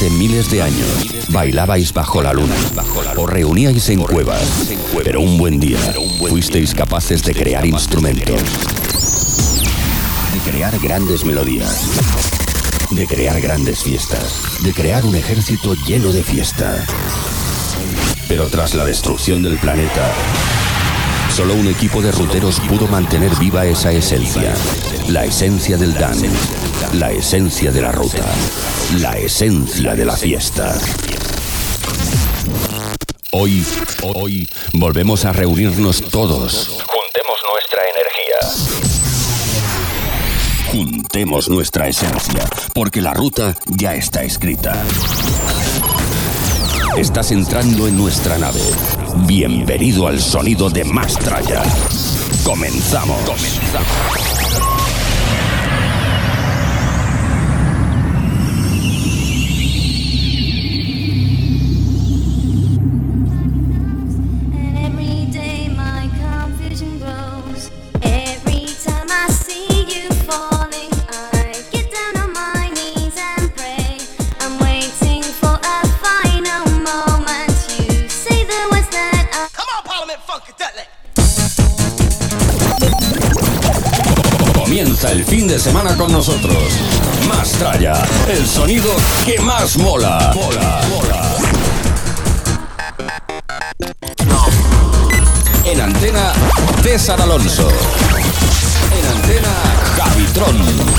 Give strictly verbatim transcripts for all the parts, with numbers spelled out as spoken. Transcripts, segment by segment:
Hace miles de años bailabais bajo la luna, os reuníais en cuevas, pero un buen día fuisteis capaces de crear instrumentos, de crear grandes melodías, de crear grandes fiestas, de crear un ejército lleno de fiesta. Pero tras la destrucción del planeta, solo un equipo de ruteros pudo mantener viva esa esencia, la esencia del dance, la esencia de la ruta, la esencia de la fiesta. Hoy, hoy, volvemos a reunirnos todos. Juntemos nuestra energía. Juntemos nuestra esencia, porque la ruta ya está escrita. Estás entrando en nuestra nave. Bienvenido al sonido de Mastraya. Comenzamos. Comenzamos. Comienza el fin de semana con nosotros. Mastraya, el sonido que más mola. Mola, mola. En antena, César Alonso. En antena, Javitron.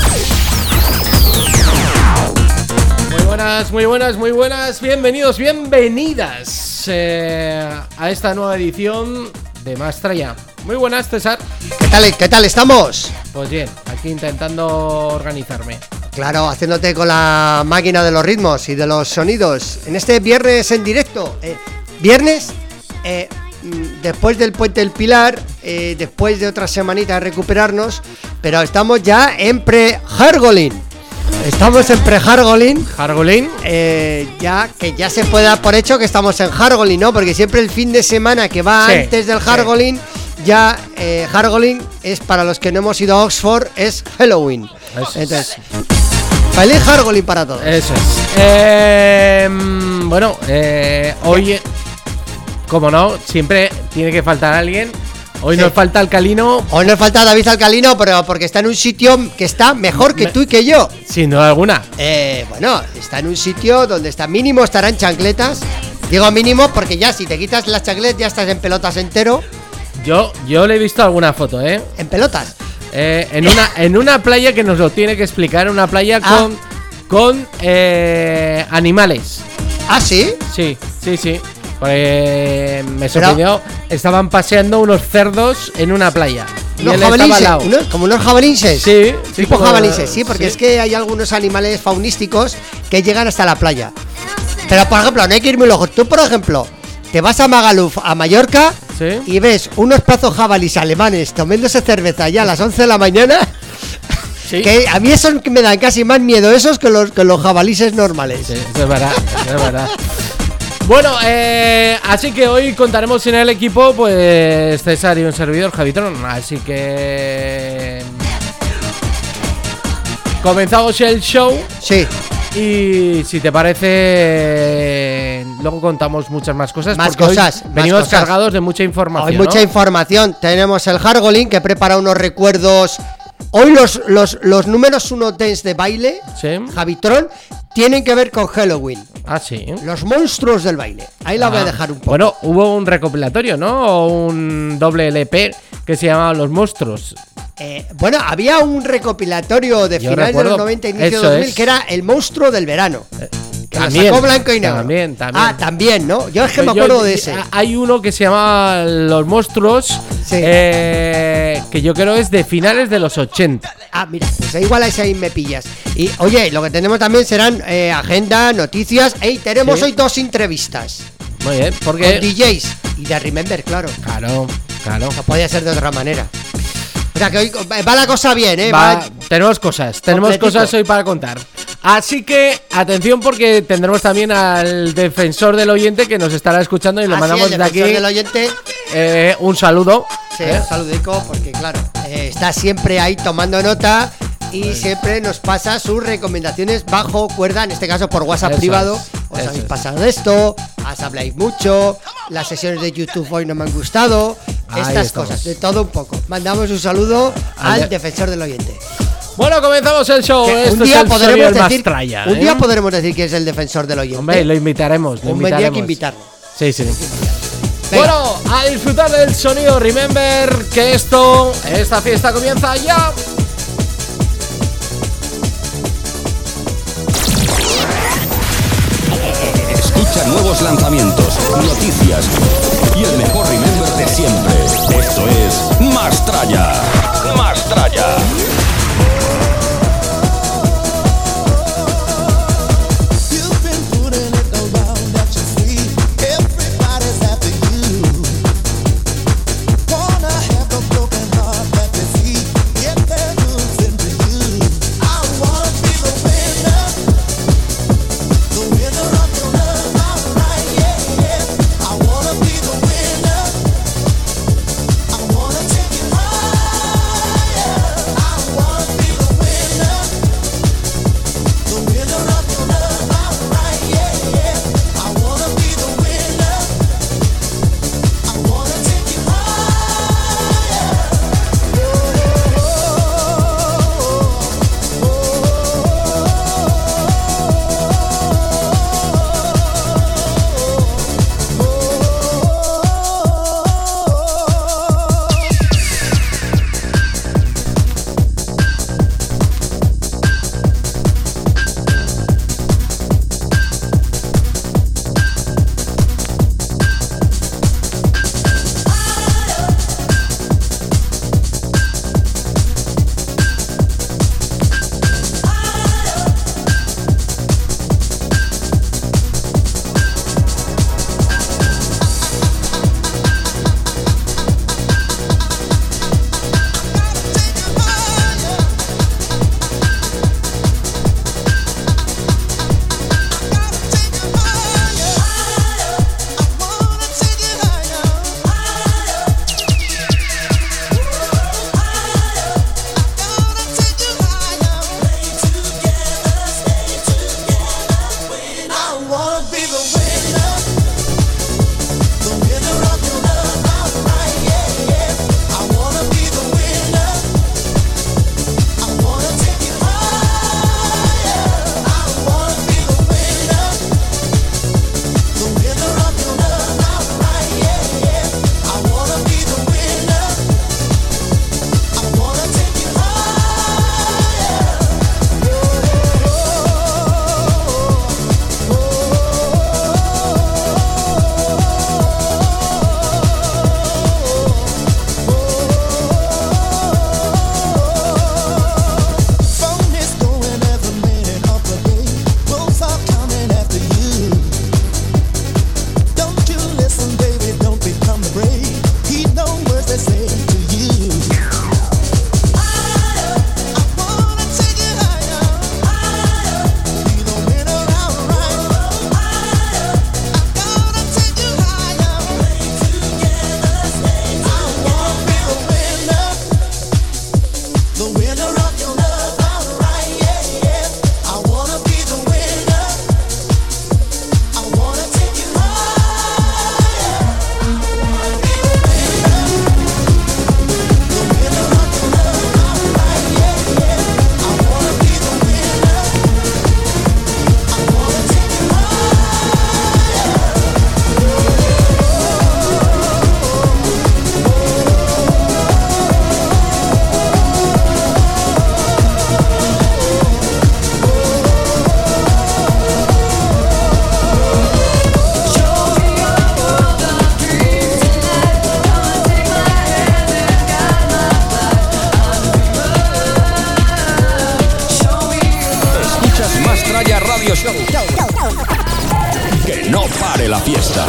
Muy buenas, muy buenas, muy buenas. Bienvenidos, bienvenidas eh, a esta nueva edición de Mastraya. Muy buenas, César. ¿Qué tal, qué tal estamos? Pues bien, aquí intentando organizarme. Claro, haciéndote con la máquina de los ritmos y de los sonidos. En este viernes en directo. Eh, viernes, eh, después del Puente del Pilar, eh, después de otra semanita de recuperarnos, pero estamos ya en pre-Hargolín. Estamos en pre-Hargolín. Hargolín. Eh, ya que ya se puede dar por hecho que estamos en Hargolín, ¿no? Porque siempre el fin de semana que va sí, antes del Hargolín, sí. Ya eh, Hargolín es, para los que no hemos ido a Oxford, es Halloween. Eso Entonces, es. Feliz Hargolín para todos. Eso es. Eh, bueno, eh, hoy, como no, siempre tiene que faltar alguien. Hoy sí. Nos falta Alcalino. Hoy nos falta David Alcalino, pero porque está en un sitio que está mejor que Me... tú y que yo. Sin duda alguna. Eh, bueno, está en un sitio donde está mínimo estarán chancletas. Digo mínimo porque ya si te quitas las chancletas ya estás en pelotas entero. Yo, yo le he visto alguna foto, ¿eh? ¿En pelotas? Eh, en una en una playa que nos lo tiene que explicar, una playa ah. con con eh, animales. ¿Ah, sí? Sí, sí, sí. Pues me sorprendió. Pero... Estaban paseando unos cerdos en una playa. ¿Unos jabalinces? ¿Unos, ¿Como unos jabalinces? Sí. Tipo como... jabalinces, sí, porque sí. Es que hay algunos animales faunísticos que llegan hasta la playa. Pero, por ejemplo, no hay que ir muy lejos. Tú, por ejemplo, te vas a Magaluf, a Mallorca, ¿sí? Y ves unos pedazos jabalíes alemanes tomándose cerveza ya a las once de la mañana. ¿Sí? Que a mí esos me dan casi más miedo esos que los, que los jabalíes normales. Sí, eso es verdad, eso es verdad. Bueno, eh, así que hoy contaremos en el equipo, pues César y un servidor, Javitron. Así que comenzamos el show. Sí. Y si te parece, luego contamos muchas más cosas. Más cosas. Hoy venimos más cosas. cargados de mucha información. Hay mucha ¿no? información. Tenemos el Hargolín que prepara unos recuerdos. Hoy los, los, los números uno dance de baile, ¿sí? Javitron, tienen que ver con Halloween. Ah, sí. Los monstruos del baile. Ahí la ah. voy a dejar un poco. Bueno, hubo un recopilatorio, ¿no? O un doble L P que se llamaba Los Monstruos. Eh, bueno, había un recopilatorio de Yo finales recuerdo, de los noventa, inicio de dos mil, es. Que era El Monstruo del Verano. Eh, que también, lo sacó blanco y negro. También, también. Ah, también, ¿no? Yo es que Pero me acuerdo yo, de ese. Hay uno que se llama Los Monstruos, sí. eh, que yo creo es de finales de los ochenta. Ah, mira, pues igual ahí me pillas. Y oye, lo que tenemos también serán eh, agenda, noticias. Ey, tenemos sí. hoy dos entrevistas. Muy bien, porque con D Js y de Remember, claro. Claro, claro. No podía ser de otra manera. O sea que hoy va la cosa bien, ¿eh? Va, va tenemos cosas, tenemos completito. Cosas hoy para contar. Así que, atención, porque tendremos también al defensor del oyente que nos estará escuchando y lo ah, mandamos sí, de aquí. Del oyente. Eh, un saludo. Sí, ¿eh? un saludico, porque claro, eh, está siempre ahí tomando nota y siempre nos pasa sus recomendaciones bajo cuerda, en este caso por WhatsApp eso privado. Es, Os habéis es. pasado esto, os habláis mucho, las sesiones de YouTube hoy no me han gustado, Ahí estas estamos. cosas, de todo un poco. Mandamos un saludo al, al defensor del oyente. Bueno, comenzamos el show. Un día, es podremos decir, Mastraya, ¿eh? un día podremos decir que es el defensor del oyente. Hombre, lo invitaremos. Lo un invitaremos. día que invitarlo. Sí, sí. Bueno, a disfrutar del sonido. Remember que esto, esta fiesta comienza ya. Escucha nuevos lanzamientos, noticias y el mejor Remember de siempre. Esto es Mastraya. Mastraya. Que no pare la fiesta.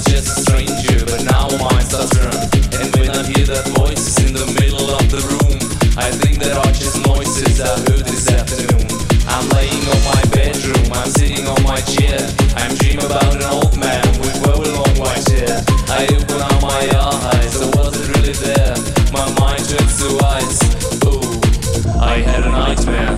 was just a stranger, but now my mind starts run. And when I hear that voice in the middle of the room, I think there are just noises I heard this afternoon. I'm laying on my bedroom, I'm sitting on my chair, I'm dreaming about an old man with very long white hair. I open up my eyes, I wasn't really there. My mind turns to ice. Ooh, I had a nightmare.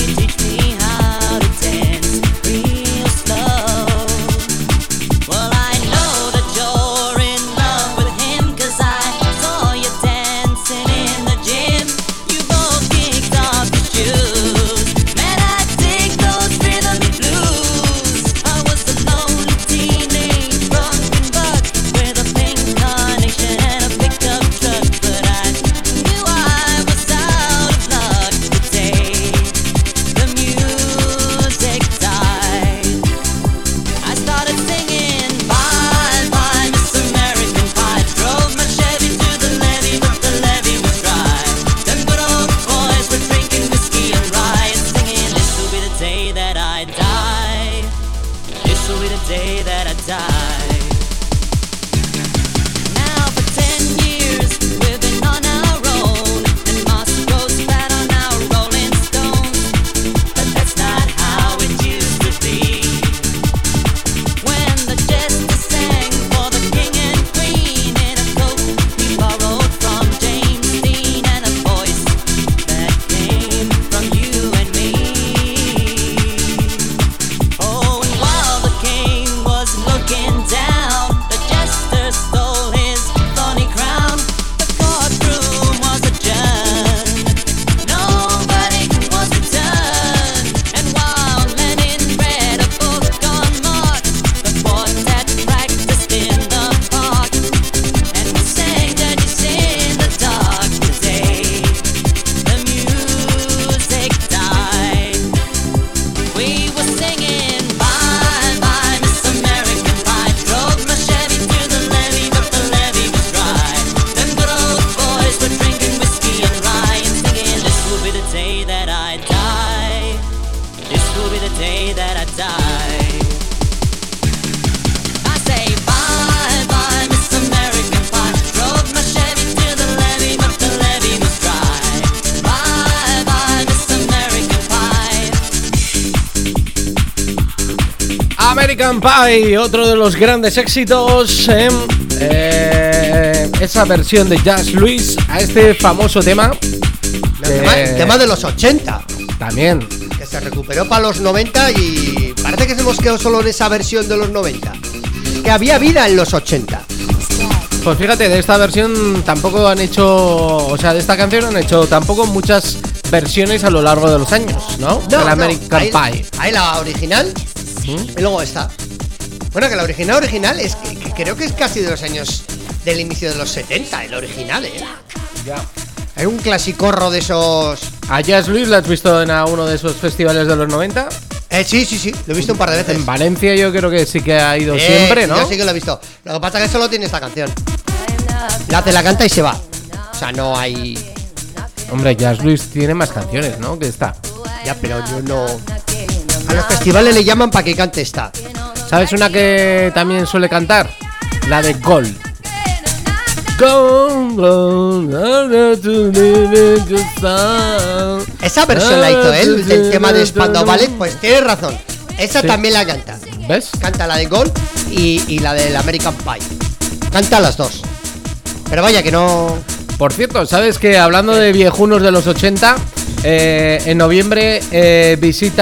Well, I American Pie, otro de los grandes éxitos. ¿eh? Eh, esa versión de Jazz Luis a este famoso tema. El tema, el tema de los ochenta. También. Que se recuperó para los noventa y parece que se hemos quedado solo en esa versión de los noventa. Que había vida en los ochenta. Pues fíjate, de esta versión tampoco han hecho, o sea, de esta canción han hecho tampoco muchas versiones a lo largo de los años, ¿no? No, el no, American hay, Pie. Hay la original ¿Mm? y luego esta. Bueno, que la original original es que, que creo que es casi de los años del inicio de los setenta, el original, ¿eh? Ya. Hay un clasicorro de esos... ¿A Jazz Luis lo has visto en a uno de esos festivales de los noventa? Eh, sí, sí, sí, lo he visto un par de veces. En Valencia yo creo que sí que ha ido Eh, siempre, ¿no? Yo sí que lo he visto. Lo que pasa es que solo tiene esta canción. La hace, la canta y se va. O sea, no hay... Hombre, Jazz Luis tiene más canciones, ¿no? Que esta. Ya, pero yo no... A los festivales le llaman para que cante esta. ¿Sabes una que también suele cantar? La de Gold. Gold, gold, to live in the sun. Esa versión la hizo él, del tema de Spandau Ballet. Pues tienes razón. Esa Sí. también la canta. ¿Ves? Canta la de Gold y, y la del American Pie. Canta las dos. Pero vaya que no... Por cierto, ¿sabes que hablando de viejunos de los ochenta, eh, en noviembre eh,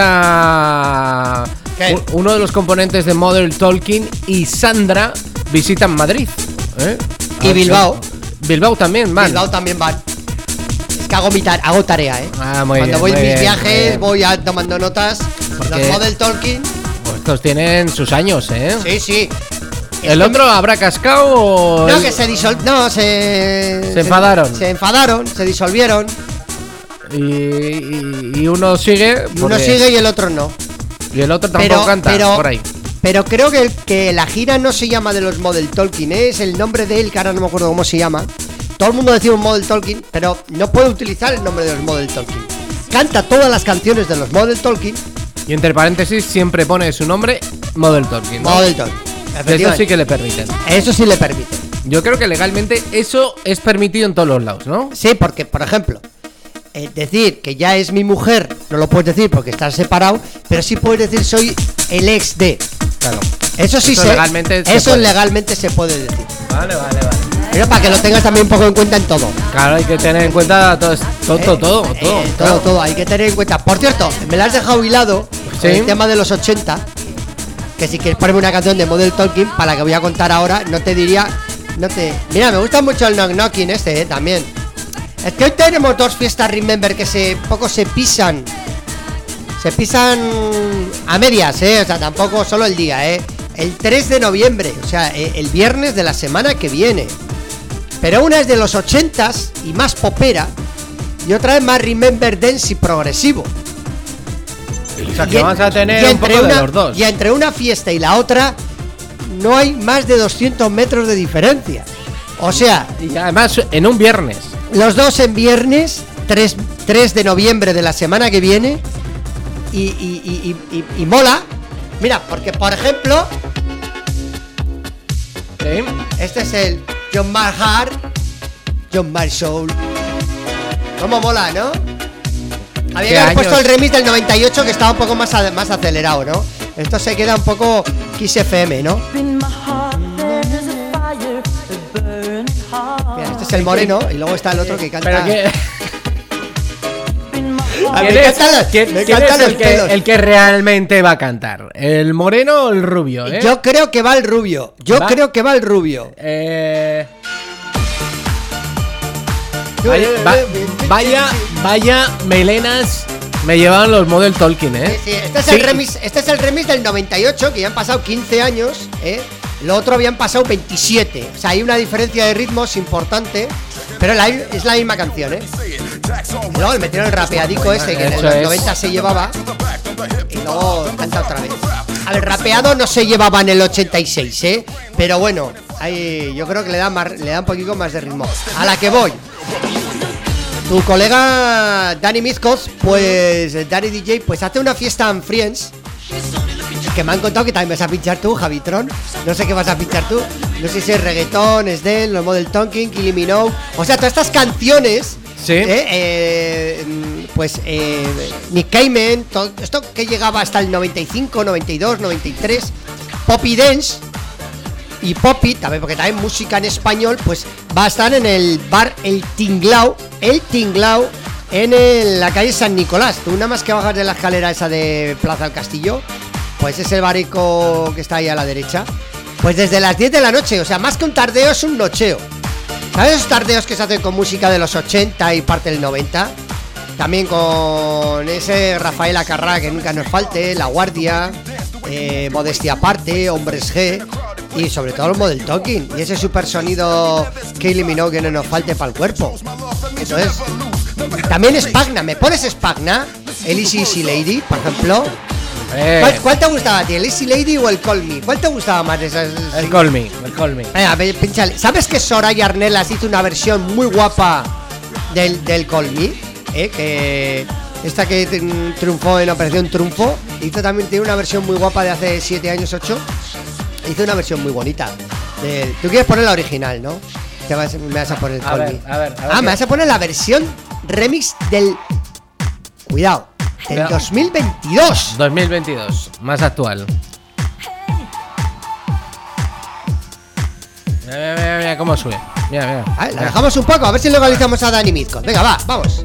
visita ¿Qué? u- uno de los componentes de Modern Talking y Sandra visitan Madrid? ¿eh? Y Ah, Bilbao. sí. Bilbao también, van. Bilbao también van. Es que hago, mi tar- hago tarea, ¿eh? Ah, muy Cuando bien, voy en muy mis bien, muy viajes, bien. voy a, tomando notas. Porque- Los Model Talking. Pues estos tienen sus años, ¿eh? Sí, sí. ¿El otro habrá cascado o...? No, el- que se disol... No, se... Se enfadaron. Se enfadaron, se disolvieron. Y, y- y uno sigue... Y uno porque- sigue y el otro no. Y el otro tampoco Pero, canta, pero, por ahí. pero creo que, que la gira no se llama de los Model Talking, ¿eh? Es el nombre de él, que ahora no me acuerdo cómo se llama. Todo el mundo decimos Model Talking, pero no puede utilizar el nombre de los Model Talking. Canta todas las canciones de los Model Talking. Y entre paréntesis siempre pone su nombre Model Talking, ¿no? Model Talking. Eso Efectivamente. sí que le permiten. Eso sí le permite. Yo creo que legalmente eso es permitido en todos los lados, ¿no? Sí, porque, por ejemplo, eh, decir que ya es mi mujer, no lo puedes decir porque estás separado, pero sí puedes decir soy el ex de. Claro. Eso sí Eso se, legalmente se eso puede. legalmente se puede decir. Vale, vale, vale. Pero para que lo tengas también un poco en cuenta en todo. Claro, hay que tener en cuenta todo, todo, todo, Eh, todo, eh, todo, todo, claro. todo, hay que tener en cuenta. Por cierto, me la has dejado hilado Sí. con el tema de los ochenta. Que si quieres ponerme una canción de Model Talking, para la que voy a contar ahora, no te diría. No te. Mira, me gusta mucho el Knock Knocking este, eh, también. Es que hoy tenemos dos fiestas Remember que se poco se pisan. Se pisan a medias, eh. O sea, tampoco solo el día, eh. El tres de noviembre, o sea, eh, el viernes de la semana que viene. Pero una es de los ochentas y más popera. Y otra es más Remember Dance y progresivo. O sea, Y que en- vas a y tener un entre poco de una- los dos. Y entre una fiesta y la otra no hay más de doscientos metros de diferencia. O sea, Y además en un viernes. los dos en viernes, tres, tres de noviembre de la semana que viene. Y, y- y- y- y- y mola. Mira, porque por ejemplo, ¿Sí? este es el John My Heart, John My Soul. ¿Cómo mola, no? Había ¿Qué que haber años? puesto el remix del noventa y ocho que estaba un poco más, a- más acelerado, ¿no? Esto se queda un poco Kiss F M, ¿no? Mira, este es el moreno y luego está el otro que canta. Pero que... Ah, me ¿Quién es, encantan los- quién- me quién encantan es los el, que, pelos. el que realmente va a cantar? ¿El moreno o el rubio? ¿eh? Yo creo que va el rubio. Yo ¿Va? creo que va el rubio. Eh... Vaya, va- vaya, vaya melenas me llevaban los Model Talking, Sí, ¿eh? sí, este es Sí. el remix, este es el remix del noventa y ocho, que ya han pasado quince años, ¿eh? Lo otro habían pasado veintisiete. O sea, hay una diferencia de ritmos importante, pero la- es la misma canción, ¿eh? Y luego le metieron el rapeadico este que en Eso los es. noventa se llevaba y luego canta otra vez. A ver, rapeado no se llevaba en el ochenta y seis, ¿eh? Pero bueno, ahí yo creo que le da, más, le da un poquito más de ritmo. A la que voy. Tu colega Danny Mizcos, pues Danny D J, pues hace una fiesta en Friends. Que me han contado que también vas a pinchar tú, Javitron. No sé qué vas a pinchar tú. No sé si es reggaetón, es Del, los Model Talking, Kylie Minogue. O sea, todas estas canciones. Sí. ¿eh? Eh, pues eh, Nick Cayman, todo esto que llegaba hasta el noventa y cinco, noventa y dos, noventa y tres. Poppy Dance y Poppy, también, porque también música en español, pues va a estar en el bar El Tinglao, El Tinglao, en el, la calle San Nicolás. Tú nada más que bajas de la escalera esa de Plaza del Castillo, pues es el barico que está ahí a la derecha. Pues desde las diez de la noche, o sea, más que un tardeo es un nocheo. ¿Sabes esos tardeos que se hacen con música de los ochenta y parte del noventa? También con ese Rafael Acarrá que nunca nos falte, La Guardia, eh, Modestia Aparte, Hombres G y sobre todo el Model Talking y ese super sonido que eliminó que no nos falte para el cuerpo. Entonces, también Spagna, ¿me pones Spagna? El Easy Easy Lady, por ejemplo. Eh. ¿Cuál, ¿Cuál te gustaba a ti, el Easy Lady o el Call Me? ¿Cuál te gustaba más de esas? El Call Me, el Call Me. Venga, pinchale. ¿Sabes que Soraya Arnelas hizo una versión muy guapa del, del Call Me? ¿Eh? Que esta que triunfó en Operación Triunfo, hizo también, tiene una versión muy guapa de hace siete años, ocho. Hizo una versión muy bonita del, tú quieres poner la original, ¿no? Te vas, me vas a poner el a Call ver, Me. a ver, a ver Ah, qué... me vas a poner la versión remix del... Cuidado, del Cuidado. dos mil veintidós. dos mil veintidós, más actual. Mira, mira, mira, mira cómo sube. Mira, mira. A ver, la dejamos un poco, a ver si localizamos a Dani Midcott. Venga, va, vamos.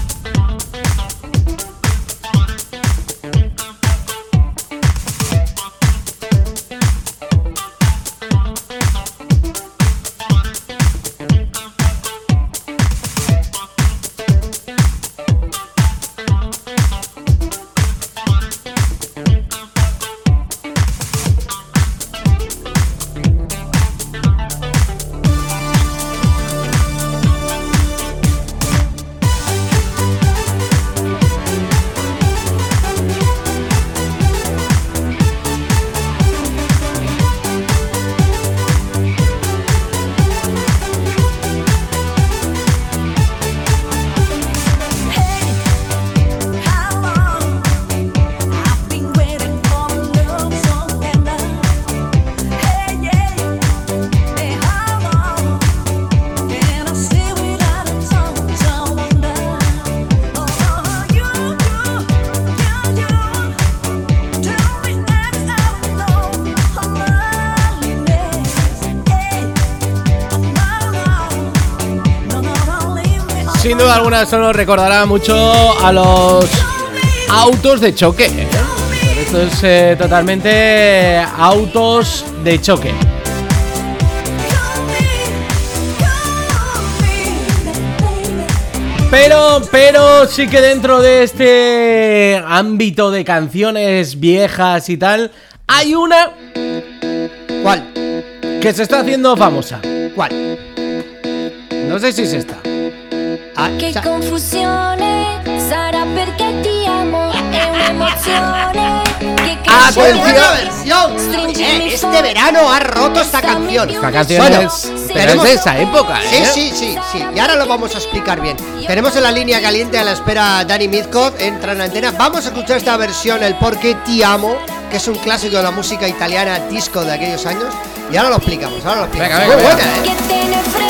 Sin duda alguna eso nos recordará mucho a los autos de choque, ¿eh? Esto es eh, totalmente autos de choque. Pero, pero sí que dentro de este ámbito de canciones viejas y tal, hay una... ¿Cuál? Que se está haciendo famosa. ¿Cuál? No sé si es esta. Ah, Che sa- confusione sarà perché ti amo, è un'emozione che ¡Atención! Eh, este verano ha roto esta canción. Esta canción Bueno, es, pero tenemos- es de esa época, Sí, ¿eh? sí, sí, sí. Y ahora lo vamos a explicar bien. Tenemos en la línea caliente a la espera a Dani Midcott, entra en la antena. Vamos a escuchar esta versión, el Por qué ti amo, que es un clásico de la música italiana disco de aquellos años. Y ahora lo explicamos, ahora lo explicamos. Venga, venga, Muy venga. buena, ¿eh? che te ne frega.